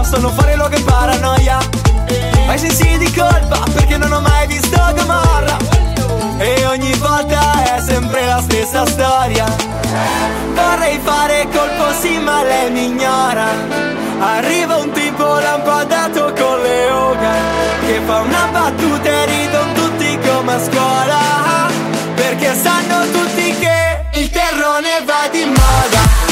sono fuori luogo e paranoia. Ho i sensi di colpa perché non ho mai visto Gomorra. E ogni volta è sempre la stessa storia. Vorrei fare colpo sì ma lei mi ignora. Arriva un tipo lampadato con le oga che fa una battuta e ridono tutti come a scuola, perché sanno tutti che il terrone va di moda.